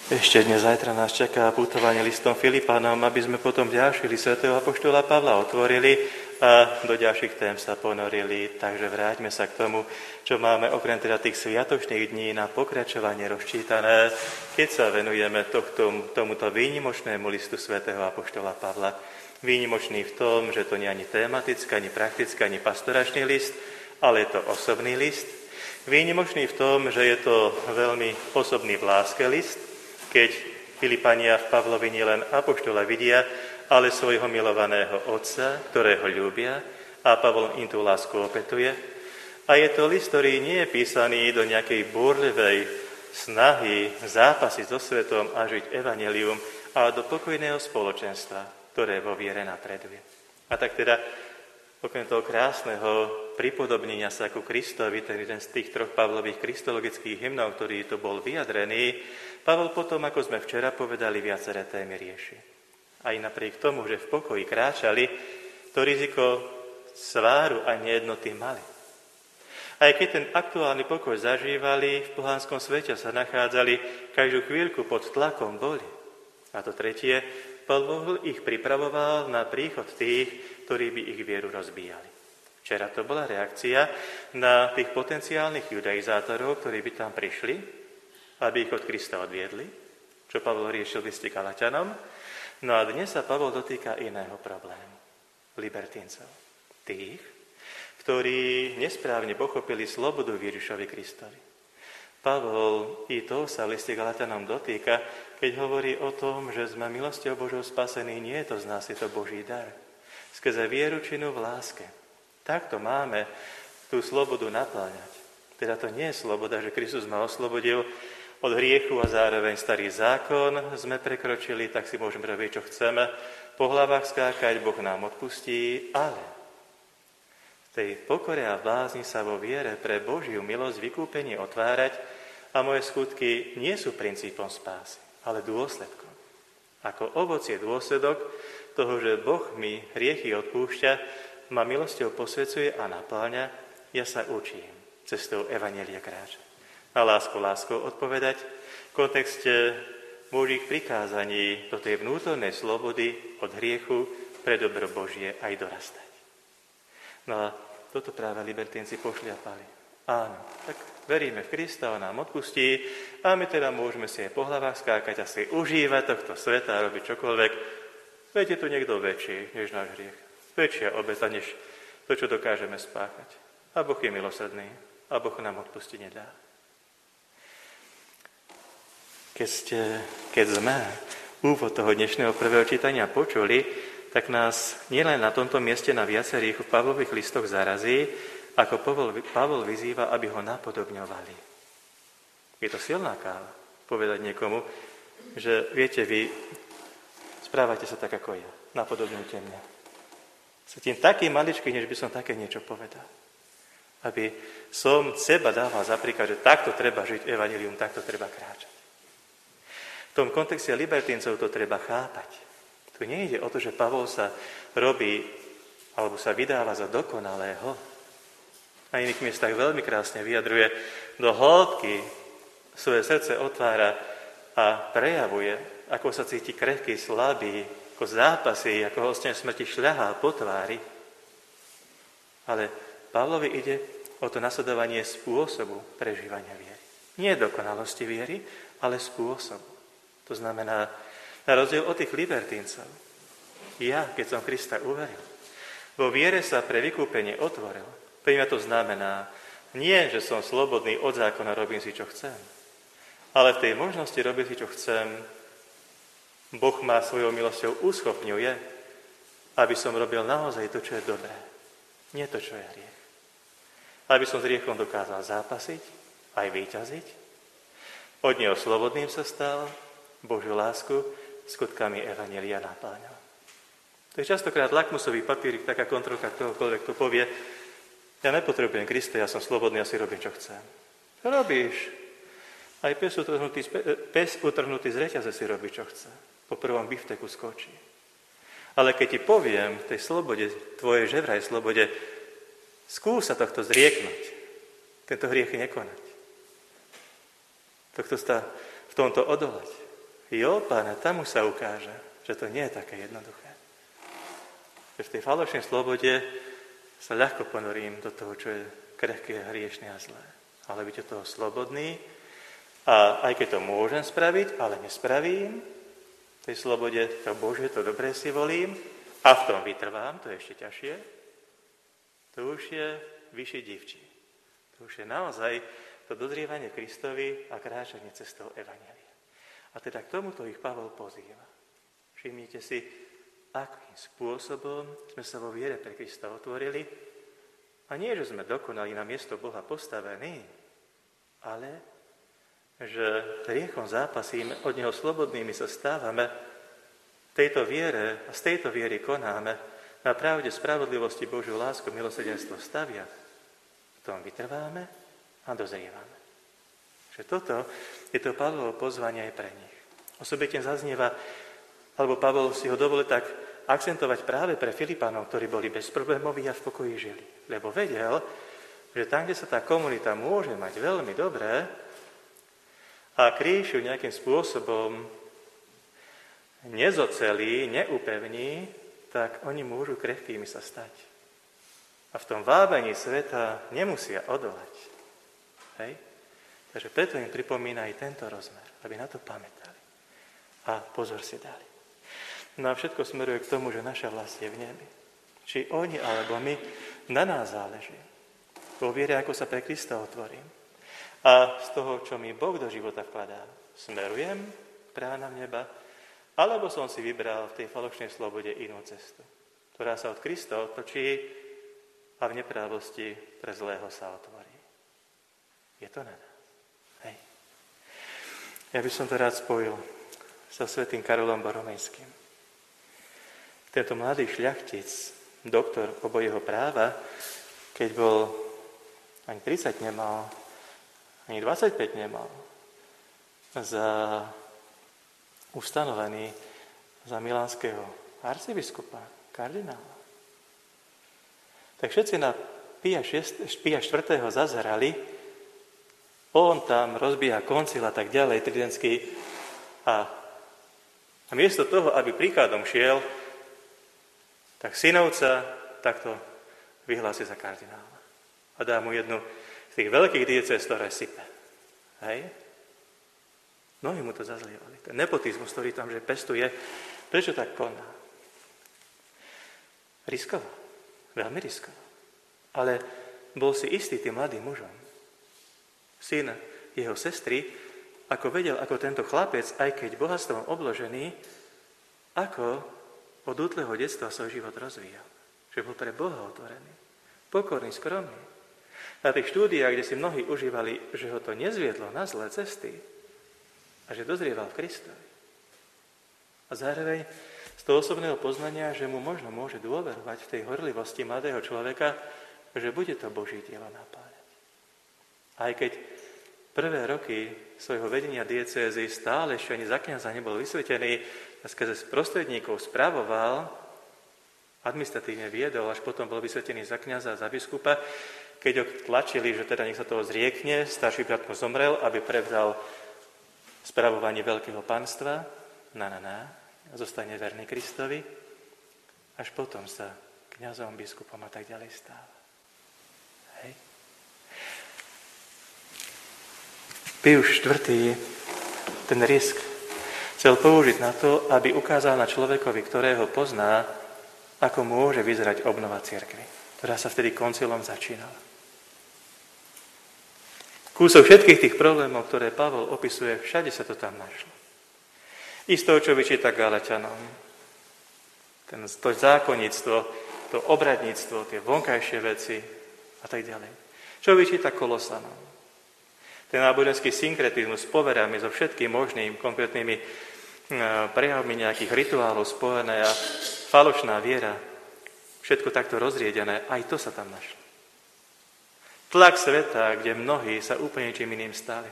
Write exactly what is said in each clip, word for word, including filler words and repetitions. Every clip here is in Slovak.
Ešte dnes, zajtra nás čaká putovanie listom Filipánom, aby sme potom ďalší list svätého apoštola Pavla otvorili a do ďalších tém sa ponorili. Takže vráťme sa k tomu, čo máme okrem teda tých sviatočných dní na pokračovanie rozčítané, keď sa venujeme tohto, tomuto výnimočnému listu svätého apoštola Pavla. Výnimočný v tom, že to nie je ani tematický, ani praktický, ani pastoračný list, ale je to osobný list. Výnimočný v tom, že je to veľmi osobný v láske list, keď Filipania v Pavlovi nielen apoštola vidia, ale svojho milovaného otca, ktorého ľúbia, a Pavol im tú lásku opetuje. A je to list, ktorý nie je písaný do nejakej búrlivej snahy zápasiť so svetom a žiť evanjelium, ale do pokojného spoločenstva, ktoré vo viere napreduje. A tak teda, okrem toho krásneho pripodobnenia sa ku Kristovi, ten jeden z tých troch Pavlových kristologických hymnov, ktorý tu bol vyjadrený, Pavol potom, ako sme včera povedali, viaceré témy rieši. Aj napriek tomu, že v pokoji kráčali, to riziko sváru a nejednoty mali. Aj keď ten aktuálny pokoj zažívali, v pohanskom svete sa nachádzali každú chvíľku pod tlakom boli. A to tretie, Pavol ich pripravoval na príchod tých, ktorí by ich vieru rozbíjali. Včera to bola reakcia na tých potenciálnych judaizátorov, ktorí by tam prišli, aby ich od Krista odviedli, čo Pavol riešil v liste Galaťanom. No a dnes sa Pavol dotýka iného problému. Libertíncov. Tých, ktorí nesprávne pochopili slobodu Ježišovi Kristovi. Pavol i to sa v liste Galaťanom dotýka, keď hovorí o tom, že sme milosťou Božou spasení, nie je to z nás, je to Boží dar. Skrze vieru činu v láske. Takto máme tú slobodu napláňať. Teda to nie je sloboda, že Kristus ma oslobodil od hriechu a zároveň starý zákon sme prekročili, tak si môžeme robiť, čo chceme. Po hlavách skákať, Boh nám odpustí, ale v tej pokore a blázni sa vo viere pre Božiu milosť vykúpenie otvárať a moje skutky nie sú princípom spásy, ale dôsledkom. Ako ovocie dôsledok toho, že Boh mi hriechy odpúšťa, ma milosťou posvecuje a napĺňa, ja sa učím cestou evanjelia kráčať. Na lásku láskou odpovedať v kontexte Božích prikázaní do tej vnútornej slobody od hriechu pre dobro Božie aj dorastať. No a toto práve libertínci pošliapali. Áno, tak veríme v Krista, on nám odpustí a my teda môžeme si aj po hlavách skákať a si užívať tohto sveta a robiť čokoľvek. Veď je tu niekto väčší než náš hriech. Väčšia obeta než to, čo dokážeme spáchať. A Boh je milosrdný a Boh nám odpustiť nedá. Keď, ste, keď sme úvod toho dnešného prvého čítania počuli, tak nás nielen na tomto mieste na viacerých v Pavlových listoch zarazí, ako Pavol, Pavol vyzýva, aby ho napodobňovali. Je to silná káva povedať niekomu, že viete vy, správajte sa tak ako ja, napodobňujte mňa. Som taký maličký, než by som také niečo povedal. Aby som seba dával za príklad, že takto treba žiť evanjelium, takto treba kráčať. V tom kontexte libertíncov to treba chápať. Tu nie ide o to, že Pavol sa robí, alebo sa vydáva za dokonalého. Na iných miestach veľmi krásne vyjadruje, do hĺbky svoje srdce otvára a prejavuje, ako sa cíti krehký, slabý, ako zápasí, ako hostne smrti šľahá po tvári. Ale Pavlovi ide o to nasledovanie spôsobu prežívania viery. Nie dokonalosti viery, ale spôsobu. To znamená, na rozdiel od tých libertíncov, ja, keď som Krista uveril, vo viere sa pre vykúpenie otvoril. Pre mňa to znamená, nie, že som slobodný od zákona, robím si, čo chcem, ale v tej možnosti robiť si, čo chcem, Boh ma svojou milosťou uschopňuje, aby som robil naozaj to, čo je dobré. Nie to, čo je hriech. Aby som s hriechom dokázal zápasiť, aj víťaziť. Od neho slobodným sa stal, Božiu lásku skutkami evanjelia napáňal. To je častokrát lakmusový papírik, taká kontrolka kohokoľvek to povie, ja nepotrebujem Krista, ja som slobodný, ja si robím, čo chcem. Čo robíš? Aj pes utrhnutý, pes utrhnutý z reťaze si robí, čo chce. Po prvom bifteku skočí. Ale keď ti poviem v tej slobode, tvojej ževraj slobode, skús sa tohto zrieknúť, tento hriech nekonať. Tohto sa v tomto odolať. Jo, Pána, tam už sa ukáže, že to nie je také jednoduché. Že v tej falošnej slobode sa ľahko ponorím do toho, čo je krehké, hriešne a zlé. Ale byť od toho slobodný a aj keď to môžem spraviť, ale nespravím, v tej slobode to Bože, to dobré si volím a v tom vytrvám, to je ešte ťažšie, to už je vyšší divčí. To už je naozaj to dozrievanie Kristovi a kráčanie cestou evanjelia. A teda k tomuto ich Pavol pozýva. Všimnite si, akým spôsobom sme sa vo viere pre Krista otvorili. A nie, že sme dokonali na miesto Boha postavení, ale že hriechom zápasíme, od neho slobodnými sa stávame, tejto viere a z tejto viery konáme, na pravde spravodlivosti Božiu lásku, milosrdenstvo stavia. V tom vytrváme a dozrievame. Že toto je to Pavlovo pozvanie aj pre nich. Osobitne zaznieva, alebo Pavol si ho dovolil tak akcentovať práve pre Filipánov, ktorí boli bezproblémoví a v pokoji žili. Lebo vedel, že tam, kde sa tá komunita môže mať veľmi dobré a kríšu nejakým spôsobom nezocelí, neupevní, tak oni môžu krehkými sa stať. A v tom vábení sveta nemusia odolať. Hej? Takže preto im pripomína aj tento rozmer, aby na to pamätali. A pozor si dali. No a všetko smeruje k tomu, že naša vlast je v nebi. Či oni alebo my, na nás záleží. Vo viere, ako sa pre Krista otvorím. A z toho, čo mi Boh do života vkladá, smerujem k bránam neba, alebo som si vybral v tej falošnej slobode inú cestu, ktorá sa od Krista otočí a v neprávosti pre zlého sa otvorí. Je to na nás. Hej. Ja by som to rád spojil so svätým Karolom Boromejským. Tento mladý šľachtic, doktor obojeho práva, keď bol ani tridsať nemal, ani dvadsaťpäť nemal, za ustanovený za milánskeho arcibiskupa, kardinála. Tak všetci na Pia štvrtého zazerali, on tam rozbíja koncil a tak ďalej, tridentský, a, a miesto toho, aby príkladom šiel, tak synovca takto vyhlási za kardinála. A dá mu jednu z tých veľkých diecéz, ktoré sype. Hej? Mnohí mu to zazlievali. Ten nepotizmus, ktorý tam že pestuje, prečo tak koná? Riskoval. Veľmi riskoval. Ale bol si istý tým mladým mužom. Syn jeho sestry, ako vedel, ako tento chlapec, aj keď bohatstvom obložený, ako od útleho detstva svoj život rozvíjal. Že bol pre Boha otvorený. Pokorný, skromný. Na tých štúdiách, kde si mnohí užívali, že ho to nezviedlo na zlé cesty, a že dozrieval v Kristovi. A zároveň z toho osobného poznania, že mu možno môže dôverovať v tej horlivosti mladého človeka, že bude to Boží dielo napájať. Aj keď prvé roky svojho vedenia diecézy stále ešte ani za kňaza nebol vysvetený a skrze prostredníkov spravoval, administratívne viedol, až potom bol vysvetený za kňaza a za biskupa, keď ho tlačili, že teda nech sa toho zriekne, starší brat mu zomrel, aby prevzal spravovanie veľkého panstva, na, na, na, a zostane verný Kristovi, až potom sa kňazom, biskupom a tak ďalej stáva. Hej. Pius štvrtý ten risk chcel použiť na to, aby ukázal na človekovi, ktorého pozná, ako môže vyzerať obnova cirkvi, ktorá sa vtedy koncilom začínala. Kúsok všetkých tých problémov, ktoré Pavol opisuje, všade sa to tam našlo. I z toho, čo vyčíta Galaťanom. Ten, to zákonníctvo, to obradníctvo, tie vonkajšie veci a tak ďalej. Čo vyčíta Kolosanom. Ten náboženský synkretizmus s poverami, so všetkým možným konkrétnymi prejavmi nejakých rituálov spojené a falošná viera, všetko takto rozriedené, aj to sa tam našlo. Tlak sveta, kde mnohí sa úplne čím iným stali.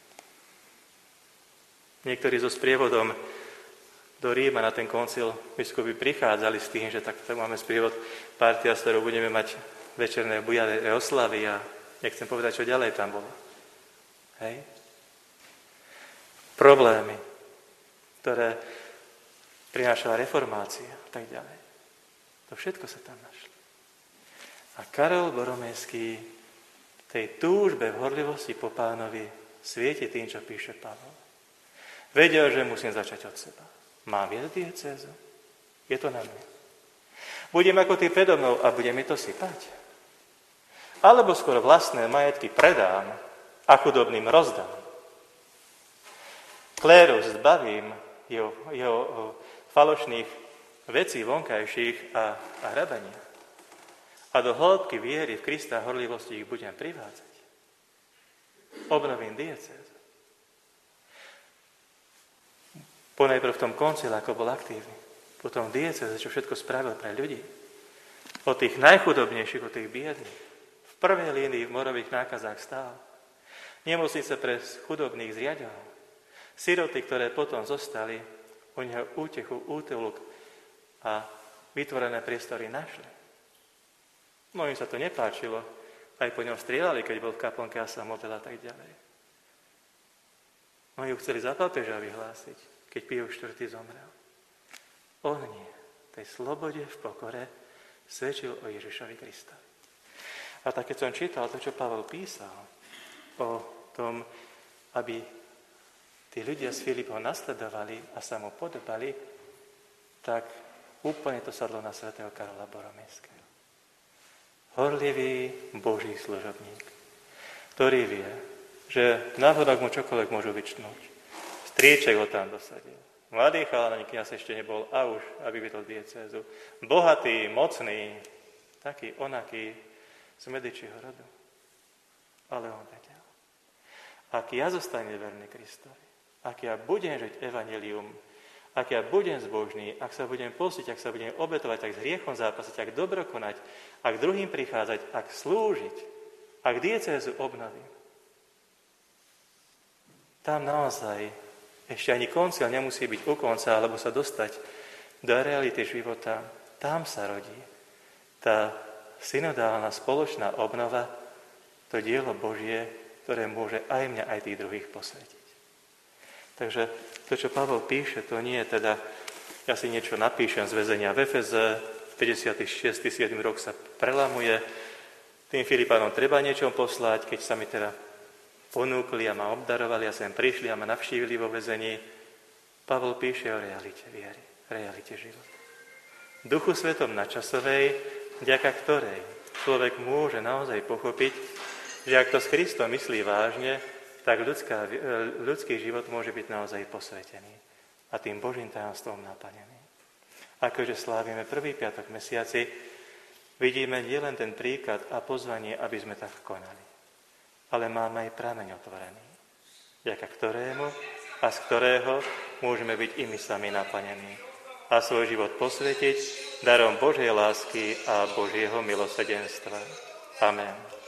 Niektorí so sprievodom do Ríma na ten koncil biskupy prichádzali s tým, že tak máme sprievod partia, s ktorou budeme mať večerné bujavé oslavy a nechcem povedať, čo ďalej tam bolo. Hej? Problémy. ktoré prinášala reformácia a tak ďalej. To všetko sa tam našlo. A Karol Boromejský tej túžbe v horlivosti po Pánovi svieti tým, čo píše Pavol. Vedel, že musím začať od seba. Mám viesť diecézu? Je to na mňa. Budem ako ty predo mnou a bude mi to sypať? Alebo skôr vlastné majetky predám a chudobným rozdám. Klérus zbavím jeho, jeho falošných vecí vonkajších a, a hrabania. A do hĺbky viery v Krista a horlivosti ich budem privádzať. Obnovím diecézu. Ponajprv v tom koncile, ako bol aktívny. Potom v diecéze, čo všetko spravil pre ľudí. Od tých najchudobnejších, od tých biedných. V prvej línii v morových nákazách stál. Nemocnice pre chudobných zriadoval. Siroty, ktoré potom zostali, u neho útechu, útulok a vytvorené priestory našli. No im sa to nepáčilo. Aj po ňom strieľali, keď bol v kaplnke a sa modlil a tak ďalej. No ju chceli za pápeža vyhlásiť, keď Pius štvrtý zomrel. On nie. Tej slobode v pokore svedčil o Ježišovi Kristovi. A tak keď som čítal to, čo Pavel písal o tom, aby tí ľudia z Filipa ho nasledovali a sa mu podobali, tak úplne to sadlo na svätého Karola Boromejského. Horlivý Boží služobník, ktorý vie, že navonok mu čokoľvek môžu vyčnúť. Strýček ho tam dosadil. Mladý chalaň, kňaz ešte nebol, a už, aby vytol diecézu. Bohatý, mocný, taký onaký z Medičiho rodu. Ale on vedel. Ak ja zostanem verný Kristovi, ak ja budem žiť evanjelium, ak ja budem zbožný, ak sa budem postiť, ak sa budem obetovať, ak s hriechom zápasiť, ak dobro konať, ak druhým prichádzať, ak slúžiť, ak diecézu obnovím. Tam naozaj ešte ani koncil nemusí byť u konca, alebo sa dostať do reality života. Tam sa rodí tá synodálna spoločná obnova, to dielo Božie, ktoré môže aj mňa, aj tých druhých posvetiť. Takže to, čo Pavel píše, to nie je teda, ja si niečo napíšem z väzenia v Efeze, päťdesiaty šiesty siedmy rok sa prelamuje, tým Filipánom treba niečo poslať, keď sa mi teda ponúkli a ma obdarovali a sem prišli a ma navštívili vo väzení. Pavel píše o realite viery, realite života. Duchu Svetom načasovej, vďaka ktorej človek môže naozaj pochopiť, že ak to s Kristom myslí vážne, tak ľudská, ľudský život môže byť naozaj posvetený a tým Božím tajomstvom naplnený. Akože slávime prvý piatok mesiaci, vidíme nielen ten príklad a pozvanie, aby sme tak konali, ale máme aj prameň otvorený, vďaka ktorému a z ktorého môžeme byť i my sami naplnení a svoj život posvetiť darom Božej lásky a Božieho milosrdenstva. Amen.